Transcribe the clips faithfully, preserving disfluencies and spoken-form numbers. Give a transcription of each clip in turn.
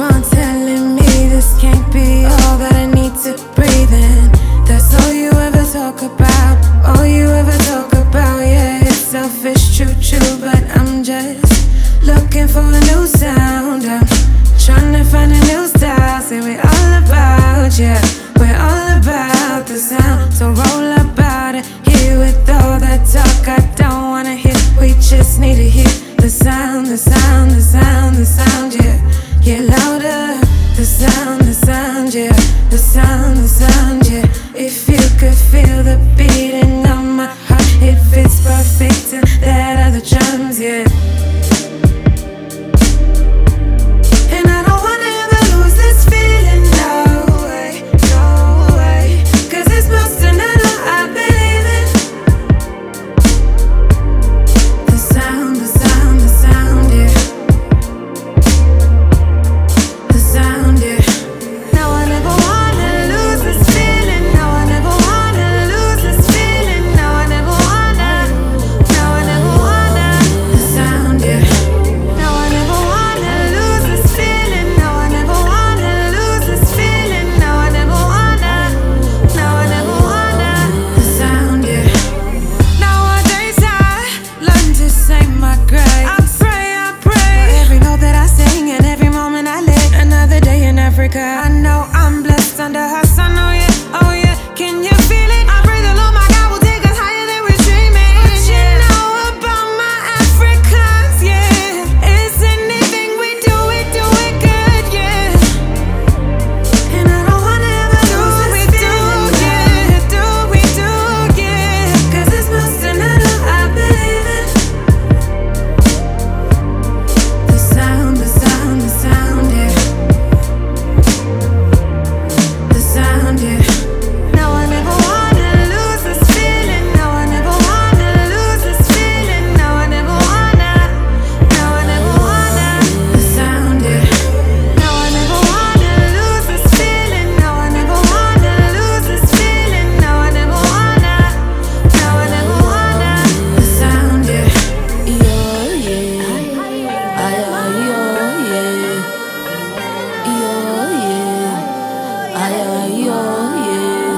on telling me this can't be all that I need to breathe in. That's all you ever talk about, all you ever talk about. Yeah, it's selfish, true, true, but I'm just looking for a new sound. I'm trying to find a new style. Say we're all about, yeah, we're all about the sound. So roll about it, here with all that talk I don't wanna hear. We just need to hear the sound, the sound, the sound, the sound, yeah. Yeah, louder, the sound, the sound, yeah. The sound, the sound, yeah. If you could feel the beating of my heart, it fits perfect to that other drums, yeah. And I don't wanna ever lose this feeling, no way, no way. Cause it's most another I believe in. The sound, the sound, the sound, yeah. The sound, yeah. No, I never wanna lose this feeling. No, I never wanna lose this feeling. No, I never wanna. No, I never wanna. The sound, yeah. No, I never wanna lose this feeling. No, I never wanna lose this feeling. No, I never wanna. No, I never wanna. The sound, yeah. Nowadays I learn to say my grace. I pray, I pray for every note that I sing and every moment I live. Another day in Africa. I know I'm blessed under her sun. Oh yeah, oh yeah. Can you feel it? I pray the Lord my God will take us higher than we're dreaming. What you know about my Africans? Yeah, it's anything we do, we do it good. Yeah. And I don't wanna ever lose this feeling. Yeah, do we do? Yeah. Cause it's most another I believe in. The sound, the sound, the sound, yeah. The sound, yeah. No, I never wanna lose this feeling. No, I never wanna lose this feeling. No, I never wanna. No, I never wanna. The sound, yeah. No, I never wanna lose this feeling. No, I never wanna lose this feeling. No, I never wanna. No, I never wanna. The sound, yeah. Yo, yeah. Ay, ay, yo, yeah. Yo, yeah. Ay, ay, yo, yeah.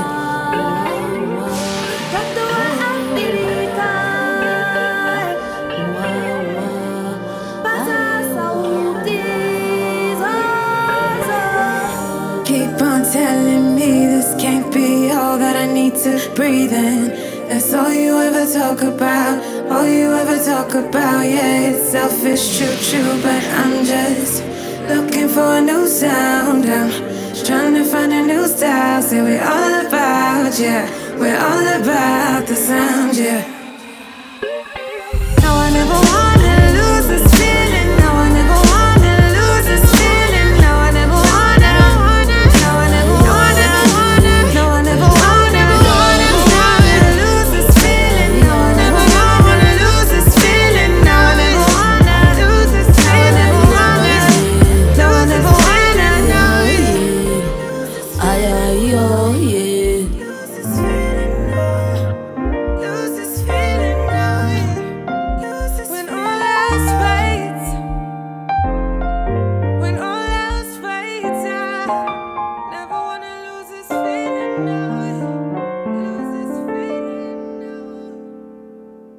Keep on telling me this can't be all that I need to breathe in. That's all you ever talk about, all you ever talk about. Yeah, it's selfish, true, true, but I'm just looking for a new sound. I'm trying to find a new style. Say we're all about, yeah, we're all about the sound, yeah.